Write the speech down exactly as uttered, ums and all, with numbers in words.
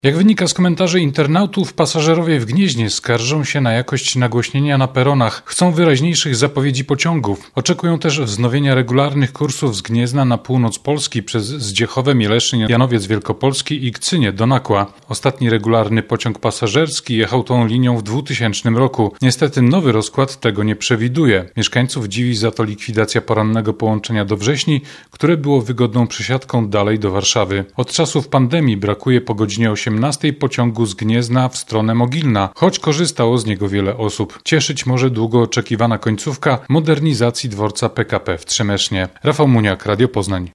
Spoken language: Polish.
Jak wynika z komentarzy internautów, pasażerowie w Gnieźnie skarżą się na jakość nagłośnienia na peronach, chcą wyraźniejszych zapowiedzi pociągów. Oczekują też wznowienia regularnych kursów z Gniezna na północ Polski przez Zdziechowe, Mieleszyn, Janowiec Wielkopolski i Kcynie do Nakła. Ostatni regularny pociąg pasażerski jechał tą linią w dwutysięcznym roku. Niestety nowy rozkład tego nie przewiduje. Mieszkańców dziwi za to likwidacja porannego połączenia do Wrześni, które było wygodną przesiadką dalej do Warszawy. Od czasów pandemii brakuje po godzinie osiemnastej pociągu z Gniezna w stronę Mogilna, choć korzystało z niego wiele osób. Cieszyć może długo oczekiwana końcówka modernizacji dworca P K P w Trzemesznie. Rafał Muniak, Radio Poznań.